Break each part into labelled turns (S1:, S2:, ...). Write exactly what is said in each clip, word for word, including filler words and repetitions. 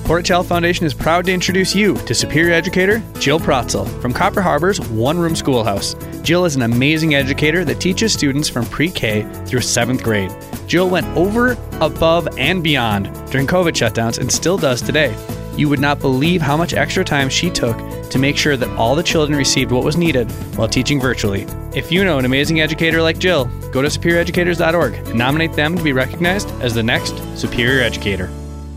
S1: Portage Health Foundation is proud to introduce you to Superior Educator Jill Protzel from Copper Harbor's One Room Schoolhouse. Jill is an amazing educator that teaches students from pre-K through seventh grade. Jill went over, above, and beyond during COVID shutdowns and still does today. You would not believe how much extra time she took to make sure that all the children received what was needed while teaching virtually. If you know an amazing educator like Jill, go to superior educators dot org and nominate them to be recognized as the next Superior Educator.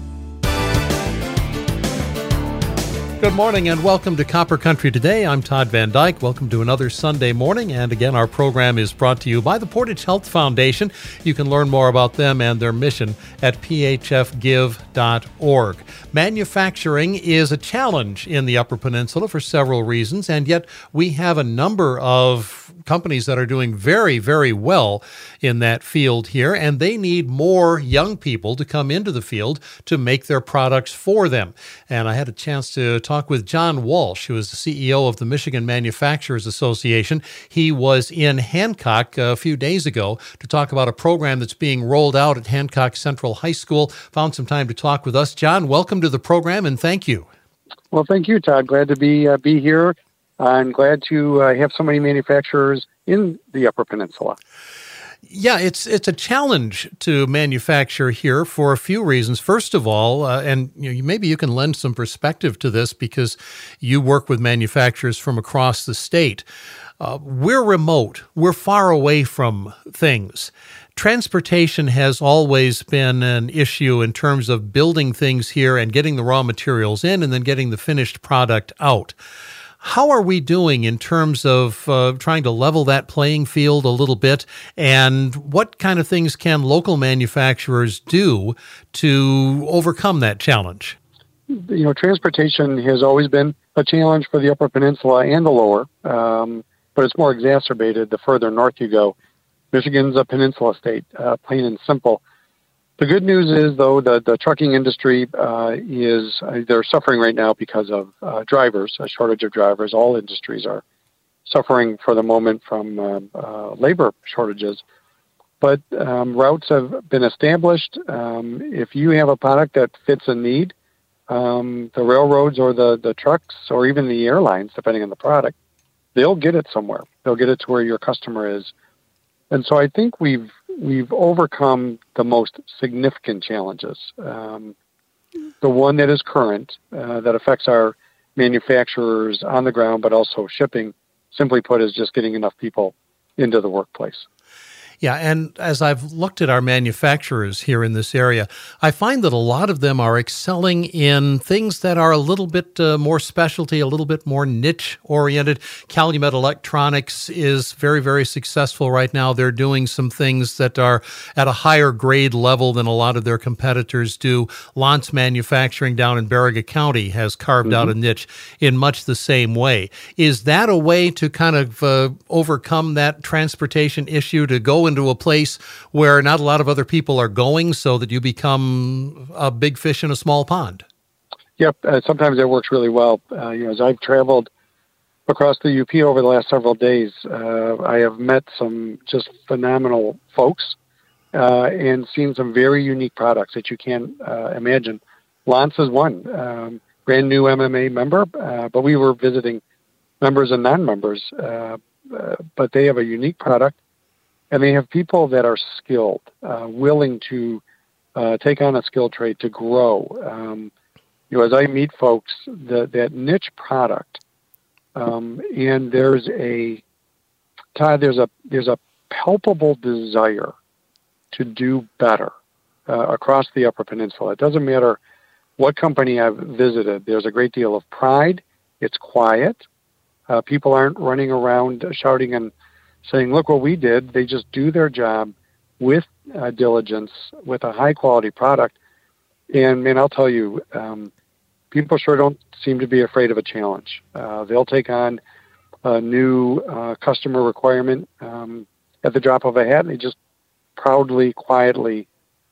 S2: Good morning and welcome to Copper Country Today. I'm Todd Van Dyke. Welcome to another Sunday morning. And again, our program is brought to you by the Portage Health Foundation. You can learn more about them and their mission at p h f give dot org. Manufacturing is a challenge in the Upper Peninsula for several reasons, and yet we have a number of companies that are doing very, very well in that field here, and they need more young people to come into the field to make their products for them. And I had a chance to talk with John Walsh, who is the C E O of the Michigan Manufacturers Association. He was in Hancock a few days ago to talk about a program that's being rolled out at Hancock Central High School. Found some time to talk with us. John, welcome to the program, and thank you.
S3: Well, thank you, Todd. Glad to be uh, be here. I'm glad to uh, have so many manufacturers in the Upper Peninsula.
S2: Yeah, it's it's a challenge to manufacture here for a few reasons. First of all, uh, and you know, maybe you can lend some perspective to this because you work with manufacturers from across the state. Uh, we're remote. We're far away from things. Transportation has always been an issue in terms of building things here and getting the raw materials in and then getting the finished product out. How are we doing in terms of uh, trying to level that playing field a little bit? And what kind of things can local manufacturers do to overcome that challenge?
S3: You know, transportation has always been a challenge for the Upper Peninsula and the lower, um, but it's more exacerbated the further north you go. Michigan's a peninsula state, uh, plain and simple. The good news is, though, that the trucking industry uh, is, uh, they're suffering right now because of uh, drivers, a shortage of drivers. All industries are suffering for the moment from uh, uh, labor shortages. But um, routes have been established. Um, if you have a product that fits a need, um, the railroads or the, the trucks or even the airlines, depending on the product, they'll get it somewhere. They'll get it to where your customer is. And so I think we've we've overcome the most significant challenges. Um, the one that is current, uh, that affects our manufacturers on the ground, but also shipping, simply put, is just getting enough people into the workplace.
S2: Yeah, and as I've looked at our manufacturers here in this area, I find that a lot of them are excelling in things that are a little bit uh, more specialty, a little bit more niche-oriented. Calumet Electronics is very, very successful right now. They're doing some things that are at a higher grade level than a lot of their competitors do. Lance Manufacturing down in Baraga County has carved mm-hmm. out a niche in much the same way. Is that a way to kind of uh, overcome that transportation issue, to go into a place where not a lot of other people are going so that you become a big fish in a small pond?
S3: Yep. Uh, sometimes that works really well. Uh, you know, as I've traveled across the U P over the last several days, uh, I have met some just phenomenal folks uh, and seen some very unique products that you can't uh, imagine. Lance is one, um, brand new M M A member, uh, but we were visiting members and non-members, uh, uh, but they have a unique product. And they have people that are skilled, uh, willing to uh, take on a skill trade to grow. Um, you know, as I meet folks, the, that niche product, um, and there's a Todd, there's a there's a palpable desire to do better uh, across the Upper Peninsula. It doesn't matter what company I've visited. There's a great deal of pride. It's quiet. Uh, people aren't running around shouting and saying, look what we did. They just do their job with uh, diligence, with a high-quality product. And, man, I'll tell you, um, people sure don't seem to be afraid of a challenge. Uh, they'll take on a new uh, customer requirement um, at the drop of a hat, and they just proudly, quietly,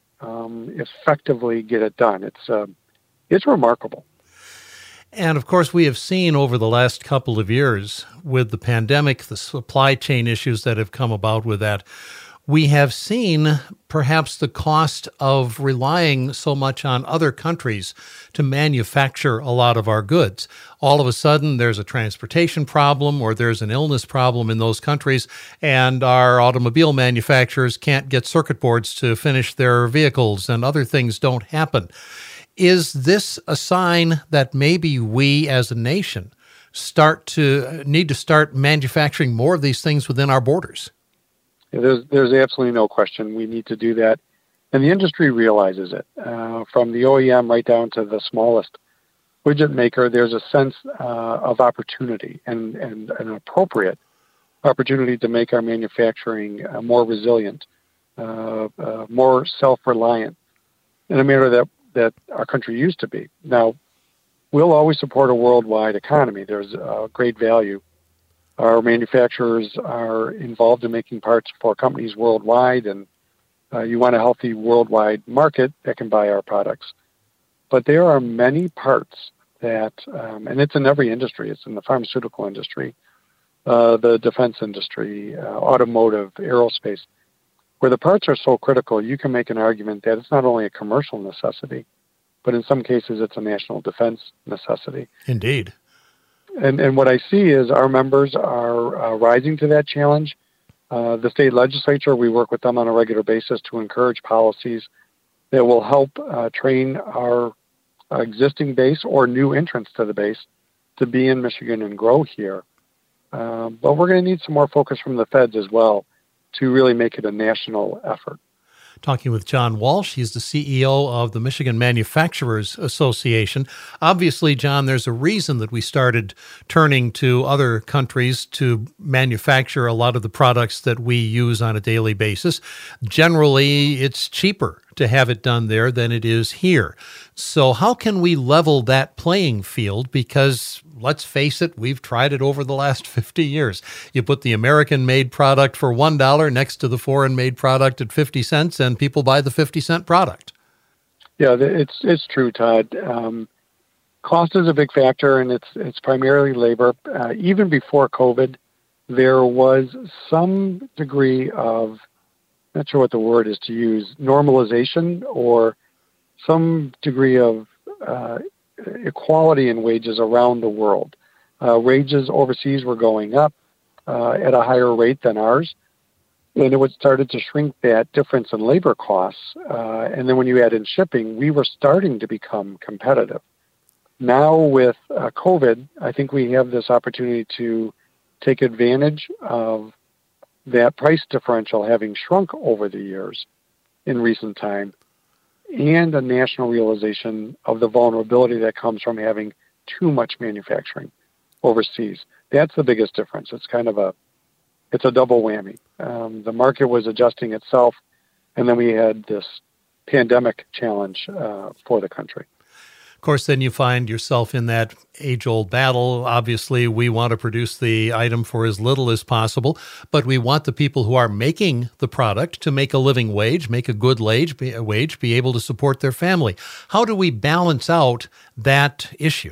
S3: um, effectively get it done. It's uh, it's remarkable.
S2: And, of course, we have seen over the last couple of years with the pandemic, the supply chain issues that have come about with that, we have seen perhaps the cost of relying so much on other countries to manufacture a lot of our goods. All of a sudden, there's a transportation problem or there's an illness problem in those countries, and our automobile manufacturers can't get circuit boards to finish their vehicles, and other things don't happen. Is this a sign that maybe we as a nation start to need to start manufacturing more of these things within our borders?
S3: Yeah, there's there's absolutely no question we need to do that, and the industry realizes it. Uh, from the O E M right down to the smallest widget maker, there's a sense uh, of opportunity and, and an appropriate opportunity to make our manufacturing uh, more resilient, uh, uh, more self-reliant in a manner that, that our country used to be. Now, we'll always support a worldwide economy. There's uh, great value. Our manufacturers are involved in making parts for companies worldwide, and uh, you want a healthy worldwide market that can buy our products. But there are many parts that, um, and it's in every industry, it's in the pharmaceutical industry, uh, the defense industry, uh, automotive, aerospace, where the parts are so critical, you can make an argument that it's not only a commercial necessity, but in some cases it's a national defense necessity.
S2: Indeed.
S3: And and what I see is our members are uh, rising to that challenge. Uh, the state legislature, we work with them on a regular basis to encourage policies that will help uh, train our uh, existing base or new entrants to the base to be in Michigan and grow here. Uh, but we're going to need some more focus from the feds as well to really make it a national effort.
S2: Talking with John Walsh. He's the C E O of the Michigan Manufacturers Association. Obviously, John, there's a reason that we started turning to other countries to manufacture a lot of the products that we use on a daily basis. Generally, it's cheaper to have it done there than it is here. So how can we level that playing field? Because let's face it, we've tried it over the last fifty years. You put the American-made product for one dollar next to the foreign-made product at fifty cents, and people buy the fifty cent product.
S3: Yeah, it's it's true, Todd. Um, cost is a big factor, and it's it's primarily labor. Uh, even before COVID, there was some degree of, not sure what the word is to use, normalization or some degree of uh, equality in wages around the world. Uh, wages overseas were going up uh, at a higher rate than ours, and it would started to shrink that difference in labor costs. Uh, and then when you add in shipping, we were starting to become competitive. Now with uh, COVID, I think we have this opportunity to take advantage of that price differential having shrunk over the years in recent time, and a national realization of the vulnerability that comes from having too much manufacturing overseas. That's the biggest difference. It's kind of a, it's a double whammy. Um, the market was adjusting itself, and then we had this pandemic challenge uh, for the country.
S2: Of course, then you find yourself in that age-old battle. Obviously, we want to produce the item for as little as possible, but we want the people who are making the product to make a living wage, make a good wage, be, a wage, be able to support their family. How do we balance out that issue?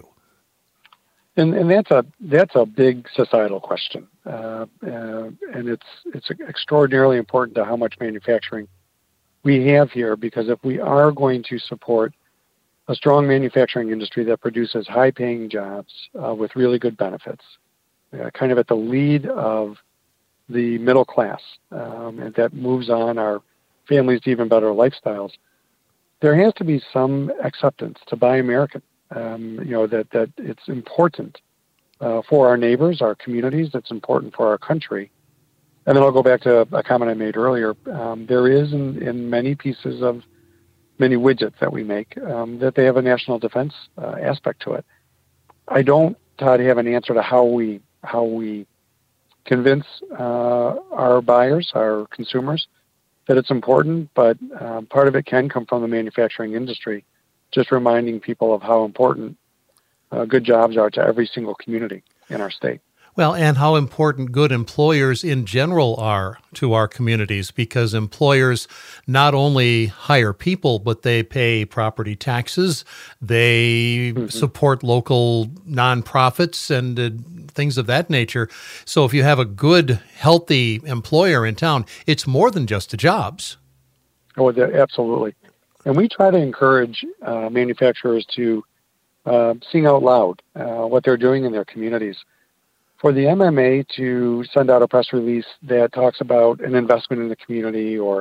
S3: And, and that's a that's a big societal question, uh, uh, and it's it's extraordinarily important to how much manufacturing we have here, because if we are going to support a strong manufacturing industry that produces high-paying jobs uh, with really good benefits, uh, kind of at the lead of the middle class, um, and that moves on our families to even better lifestyles, there has to be some acceptance to buy American. Um, you know, that, that it's important uh, for our neighbors, our communities, it's important for our country. And then I'll go back to a comment I made earlier. Um, there is in, in many pieces of many widgets that we make, um, that they have a national defense uh, aspect to it. I don't, Todd, have an answer to how we how we convince uh, our buyers, our consumers, that it's important, but uh, part of it can come from the manufacturing industry, just reminding people of how important uh, good jobs are to every single community in our state.
S2: Well, and how important good employers in general are to our communities, because employers not only hire people, but they pay property taxes, they mm-hmm. support local nonprofits, and uh, things of that nature. So if you have a good, healthy employer in town, it's more than just the jobs.
S3: Oh, absolutely. And we try to encourage uh, manufacturers to uh, sing out loud uh, what they're doing in their communities. For the M M A to send out a press release that talks about an investment in the community or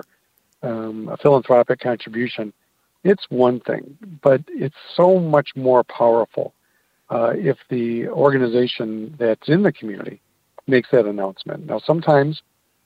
S3: um, a philanthropic contribution, it's one thing, but it's so much more powerful uh, if the organization that's in the community makes that announcement. Now, sometimes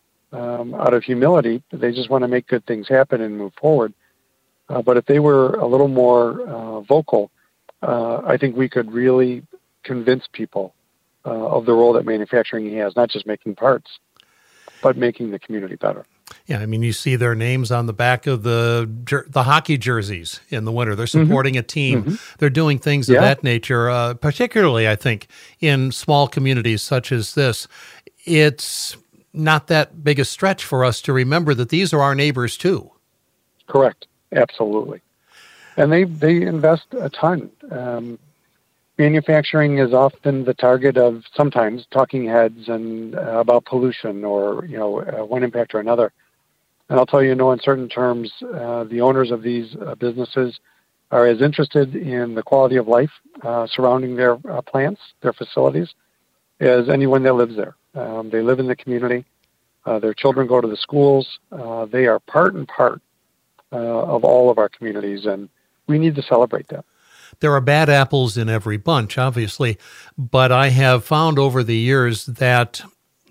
S3: um, out of humility, they just want to make good things happen and move forward. Uh, but if they were a little more uh, vocal, uh, I think we could really convince people Uh, of the role that manufacturing has, not just making parts, but making the community better.
S2: Yeah, I mean, you see their names on the back of the jer- the hockey jerseys in the winter. They're supporting mm-hmm. a team. Mm-hmm. They're doing things yeah. of that nature, uh, particularly, I think, in small communities such as this. It's not that big a stretch for us to remember that these are our neighbors, too.
S3: Correct. Absolutely. And they, they invest a ton. Um, Manufacturing is often the target of sometimes talking heads and uh, about pollution or, you know, uh, one impact or another. And I'll tell you, no uncertain terms, uh, the owners of these uh, businesses are as interested in the quality of life uh, surrounding their uh, plants, their facilities, as anyone that lives there. Um, they live in the community. Uh, their children go to the schools. Uh, they are part and part uh, of all of our communities, and we need to celebrate that.
S2: There are bad apples in every bunch, obviously, but I have found over the years that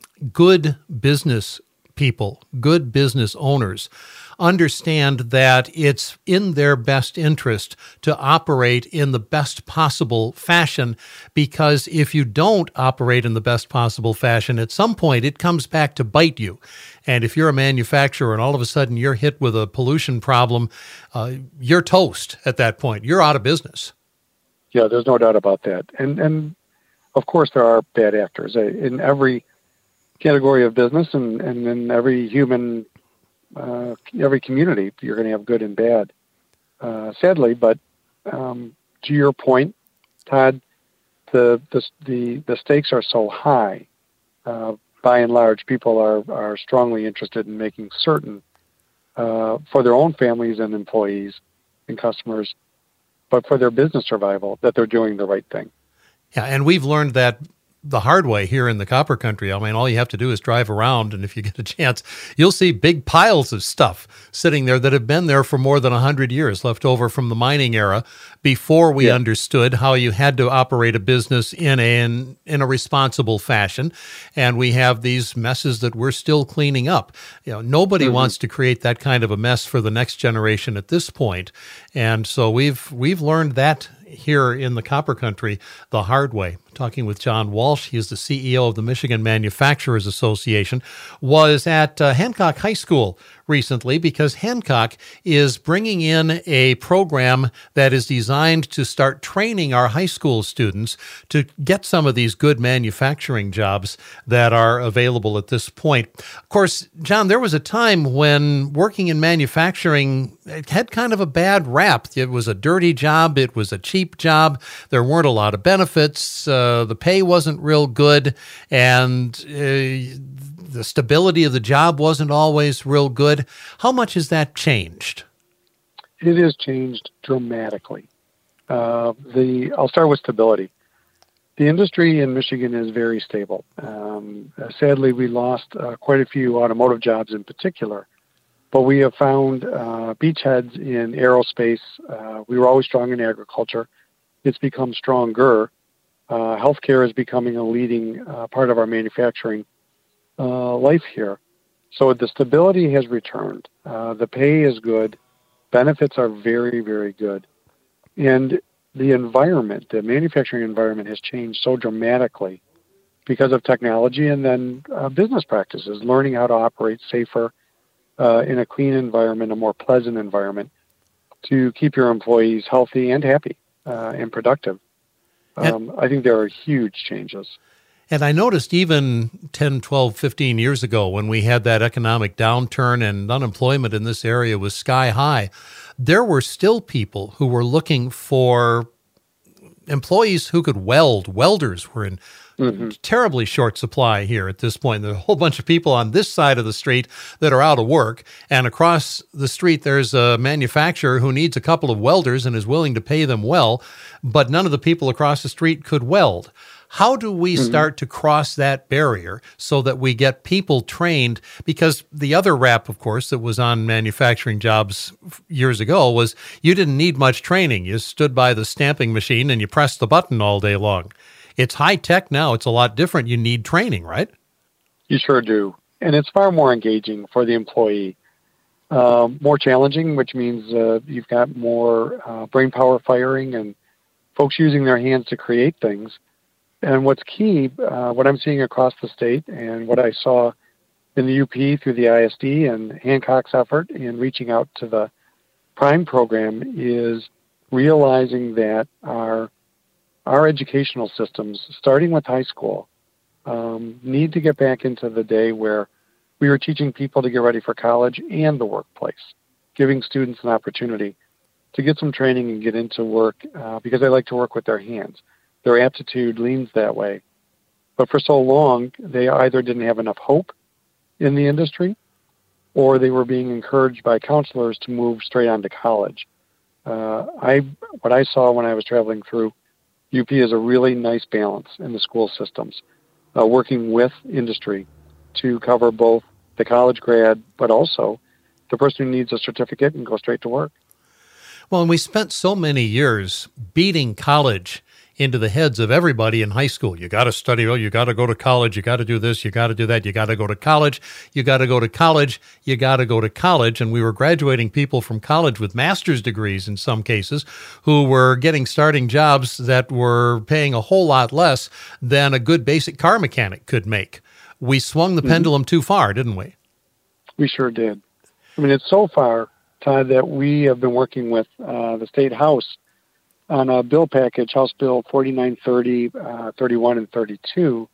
S2: good business people, good business owners, understand that it's in their best interest to operate in the best possible fashion, because if you don't operate in the best possible fashion, at some point it comes back to bite you. And if you're a manufacturer and all of a sudden you're hit with a pollution problem, uh, you're toast at that point. You're out of business.
S3: Yeah, there's no doubt about that. And, and of course, there are bad actors in every category of business and, and in every human Uh, every community. You're going to have good and bad, uh, sadly. But um, to your point, Todd, the the the, the stakes are so high. Uh, by and large, people are are strongly interested in making certain uh, for their own families and employees and customers, but for their business survival, that they're doing the right thing.
S2: Yeah, and we've learned that the hard way here in the Copper Country. I mean, all you have to do is drive around, and if you get a chance, you'll see big piles of stuff sitting there that have been there for more than one hundred years, left over from the mining era, before we yeah. understood how you had to operate a business in a, in, in a responsible fashion. And we have these messes that we're still cleaning up. You know, nobody mm-hmm. wants to create that kind of a mess for the next generation at this point. And so we've we've learned that here in the Copper Country the hard way. Talking with John Walsh, he is the C E O of the Michigan Manufacturers Association, was at uh, Hancock High School recently because Hancock is bringing in a program that is designed to start training our high school students to get some of these good manufacturing jobs that are available at this point. Of course, John, there was a time when working in manufacturing had kind of a bad rap. It was a dirty job. It was a cheap job. There weren't a lot of benefits. Uh, the pay wasn't real good, and uh, the stability of the job wasn't always real good. How much has that changed?
S3: It has changed dramatically. Uh, the I'll start with stability. The industry in Michigan is very stable. Um, sadly, we lost uh, quite a few automotive jobs in particular, but we have found uh, beachheads in aerospace. Uh, we were always strong in agriculture. It's become stronger. Uh, healthcare is becoming a leading uh, part of our manufacturing uh, life here. So the stability has returned. Uh, the pay is good. Benefits are very, very good. And the environment, the manufacturing environment has changed so dramatically because of technology and then uh, business practices, learning how to operate safer uh, in a clean environment, a more pleasant environment to keep your employees healthy and happy uh, and productive. Um, I think there are huge changes.
S2: And I noticed even ten, twelve, fifteen years ago when we had that economic downturn and unemployment in this area was sky high, there were still people who were looking for employees who could weld, welders were in mm-hmm. terribly short supply here at this point. There's a whole bunch of people on this side of the street that are out of work, and across the street there's a manufacturer who needs a couple of welders and is willing to pay them well, but none of the people across the street could weld. How do we mm-hmm. start to cross that barrier so that we get people trained? Because the other rap, of course, that was on manufacturing jobs years ago was you didn't need much training. You stood by the stamping machine and you pressed the button all day long. It's high tech now. It's a lot different. You need training, right?
S3: You sure do. And it's far more engaging for the employee. Uh, more challenging, which means uh, you've got more uh, brain power firing and folks using their hands to create things. And what's key, uh, what I'm seeing across the state and what I saw in the U P through the I S D and Hancock's effort in reaching out to the PRIME program is realizing that our our educational systems, starting with high school, um, need to get back into the day where we were teaching people to get ready for college and the workplace, giving students an opportunity to get some training and get into work uh, because they like to work with their hands. Their aptitude leans that way. But for so long, they either didn't have enough hope in the industry or they were being encouraged by counselors to move straight on to college. Uh, I What I saw when I was traveling through U P is a really nice balance in the school systems, uh, working with industry to cover both the college grad, but also the person who needs a certificate and go straight to work.
S2: Well, and we spent so many years beating college into the heads of everybody in high school. You got to study, oh, you got to go to college, you got to do this, you got to do that, you got to go to college, you got to go to college, you got to go to college. And we were graduating people from college with master's degrees in some cases who were getting starting jobs that were paying a whole lot less than a good basic car mechanic could make. We swung the mm-hmm. pendulum too far, didn't we? We sure did.
S3: I mean, it's so far, Todd, that we have been working with uh, the State House on a bill package, House Bill forty-nine thirty, uh, thirty-one, and thirty-two,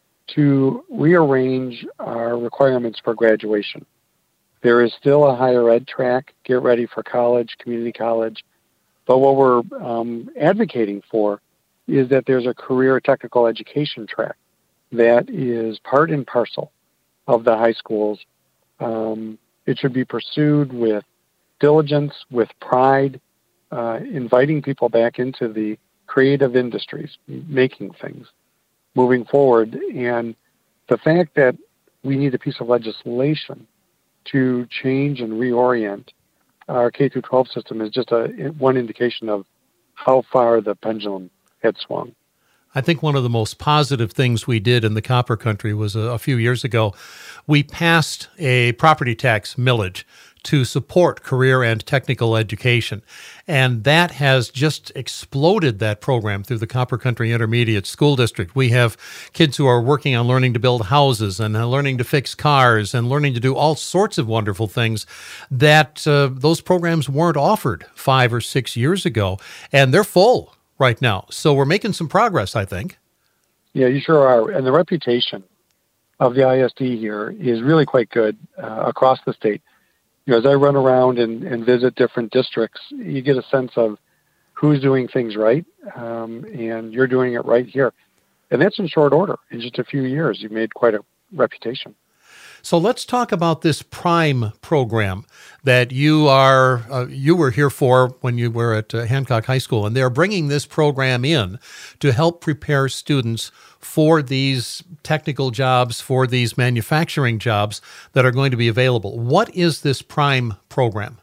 S3: to rearrange our requirements for graduation. There is still a higher ed track, get ready for college, community college, but what we're um, advocating for is that there's a career technical education track that is part and parcel of the high schools. Um, it should be pursued with diligence, with pride, Uh, inviting people back into the creative industries, making things, moving forward. And the fact that we need a piece of legislation to change and reorient our K through twelve system is just a one indication of how far the pendulum had swung.
S2: I think one of the most positive things we did in the Copper Country was a, a few years ago. We passed a property tax millage to support career and technical education. And that has just exploded that program through the Copper Country Intermediate School District. We have kids who are working on learning to build houses and learning to fix cars and learning to do all sorts of wonderful things that uh, those programs weren't offered five or six years ago. And they're full right now. So we're making some progress, I think.
S3: Yeah, you sure are. And the reputation of the I S D here is really quite good uh, across the state. You know, as I run around and, and visit different districts, you get a sense of who's doing things right, um, and you're doing it right here. And that's in short order. In just a few years, you've made quite a reputation.
S2: So let's talk about this PRIME program that you are uh, you were here for when you were at uh, Hancock High School, and they're bringing this program in to help prepare students for these technical jobs, for these manufacturing jobs that are going to be available. What is this PRIME program?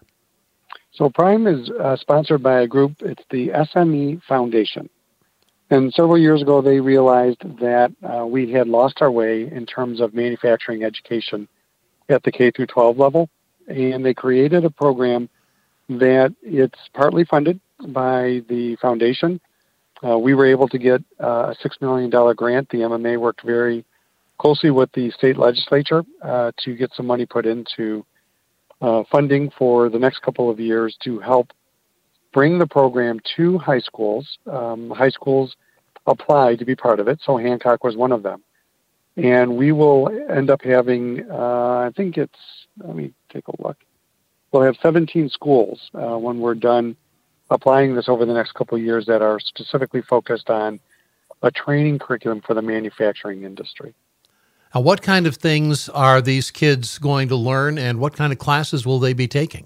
S3: So PRIME is uh, sponsored by a group. It's the S M E Foundation. And several years ago, they realized that uh, we had lost our way in terms of manufacturing education at the K through twelve level. And they created a program that it's partly funded by the foundation. Uh, we were able to get uh, a six million dollars grant. The M M A worked very closely with the state legislature uh, to get some money put into uh, funding for the next couple of years to help bring the program to high schools. Um, high schools applied to be part of it, so Hancock was one of them. And we will end up having, uh, I think it's, let me take a look. We'll have seventeen schools uh, when we're done applying this over the next couple of years that are specifically focused on a training curriculum for the manufacturing industry.
S2: Now, what kind of things are these kids going to learn, and what kind of classes will they be taking?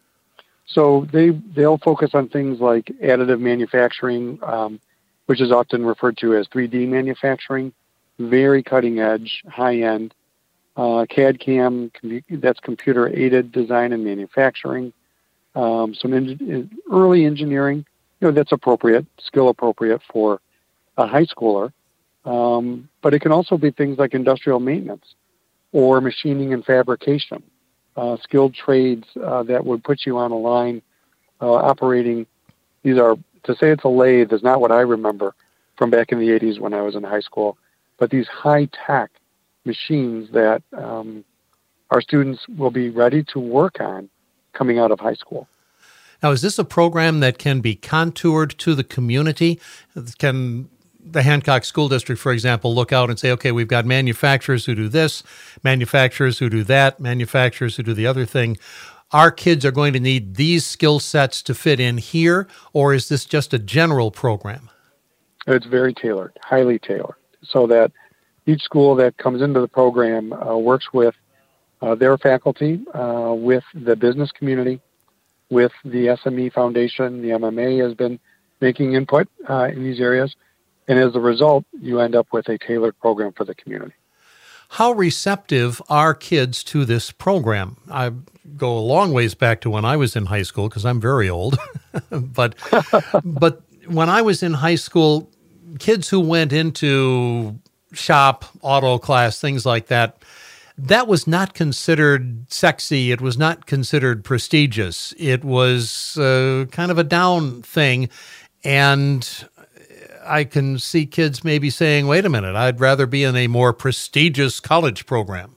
S3: So they, they'll focus on things like additive manufacturing, um, which is often referred to as three D manufacturing, very cutting edge, high end, uh, C A D C A M, that's computer aided design and manufacturing, um, some en- early engineering, you know, that's appropriate, skill appropriate for a high schooler. Um, but it can also be things like industrial maintenance or machining and fabrication, uh, skilled trades uh, that would put you on a line uh, operating. These are, to say it's a lathe is not what I remember from back in the eighties when I was in high school, but these high-tech machines that um, our students will be ready to work on coming out of high school.
S2: Now, is this a program that can be contoured to the community? Can the Hancock School District, for example, look out and say, okay, we've got manufacturers who do this, manufacturers who do that, manufacturers who do the other thing. Our kids are going to need these skill sets to fit in here, or is this just a general program?
S3: It's very tailored, highly tailored, so that each school that comes into the program uh, works with uh, their faculty, uh, with the business community, with the S M E Foundation. The M M A has been making input uh, in these areas. And as a result, you end up with a tailored program for the community.
S2: How receptive are kids to this program? I go a long ways back to when I was in high school, because I'm very old. but but when I was in high school, kids who went into shop, auto class, things like that, that was not considered sexy. It was not considered prestigious. It was uh, kind of a down thing. And I can see kids maybe saying, wait a minute, I'd rather be in a more prestigious college program.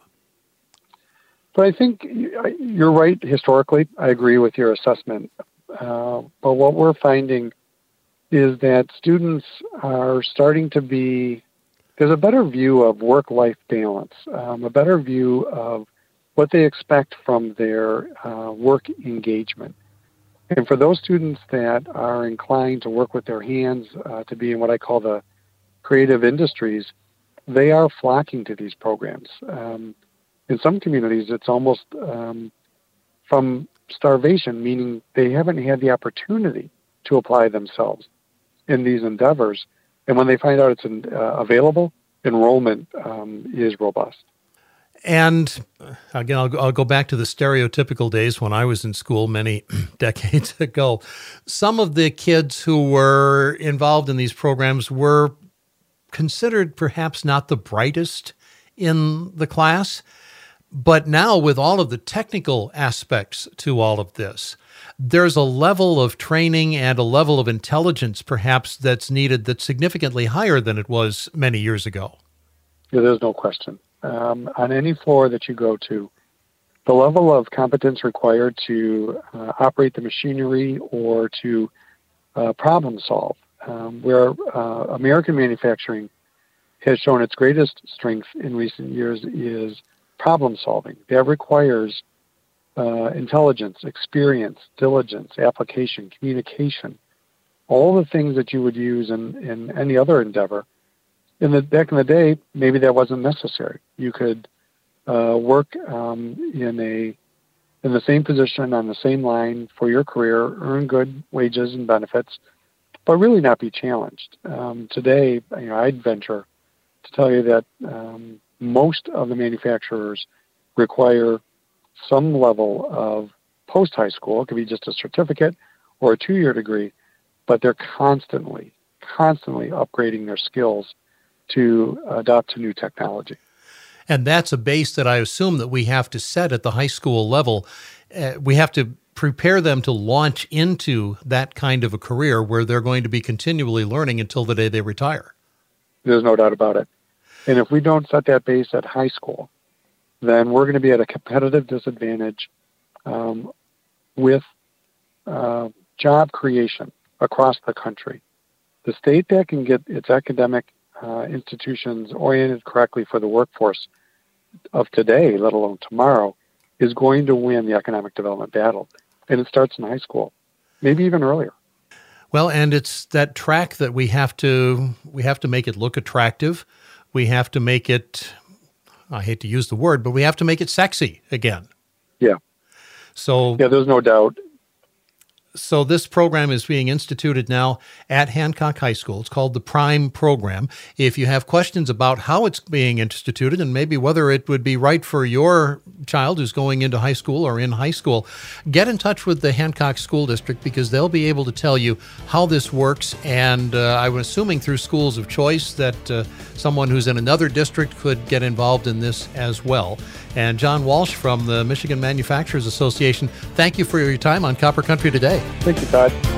S3: But I think you're right historically. I agree with your assessment. Uh, but what we're finding is that students are starting to be, there's a better view of work-life balance, um, a better view of what they expect from their uh, work engagement. And for those students that are inclined to work with their hands, uh, to be in what I call the creative industries, they are flocking to these programs. Um, in some communities, it's almost um, from starvation, meaning they haven't had the opportunity to apply themselves in these endeavors. And when they find out it's in, uh, available, enrollment um, is robust.
S2: And again, I'll, I'll go back to the stereotypical days when I was in school many decades ago. Some of the kids who were involved in these programs were considered perhaps not the brightest in the class. But now with all of the technical aspects to all of this, there's a level of training and a level of intelligence perhaps that's needed that's significantly higher than it was many years ago.
S3: Yeah, there's no question. Um, on any floor that you go to, the level of competence required to uh, operate the machinery or to uh, problem solve, um, where uh, American manufacturing has shown its greatest strength in recent years is problem solving. That requires uh, intelligence, experience, diligence, application, communication, all the things that you would use in, in any other endeavor. In the back in the day, maybe that wasn't necessary. You could uh, work um, in a in the same position on the same line for your career, earn good wages and benefits, but really not be challenged. Um, today, you know, I'd venture to tell you that um, most of the manufacturers require some level of post-high school. It could be just a certificate or a two-year degree, but they're constantly, constantly upgrading their skills to adopt to new technology.
S2: And that's a base that I assume that we have to set at the high school level. Uh, we have to prepare them to launch into that kind of a career where they're going to be continually learning until the day they retire.
S3: There's no doubt about it. And if we don't set that base at high school, then we're going to be at a competitive disadvantage um, with uh, job creation across the country. The state that can get its academic Uh, institutions oriented correctly for the workforce of today, let alone tomorrow, is going to win the economic development battle. And it starts in high school, maybe even earlier.
S2: Well, and it's that track that we have to we have to make it look attractive. We have to make it, I hate to use the word, but we have to make it sexy again.
S3: Yeah.
S2: So
S3: yeah, there's no doubt.
S2: So this program is being instituted now at Hancock High School. It's called the PRIME program. If you have questions about how it's being instituted and maybe whether it would be right for your child who's going into high school or in high school, get in touch with the Hancock School District because they'll be able to tell you how this works. And uh, I'm assuming through schools of choice that uh, someone who's in another district could get involved in this as well. And John Walsh from the Michigan Manufacturers Association, thank you for your time on Copper Country today.
S3: Thank you, Todd.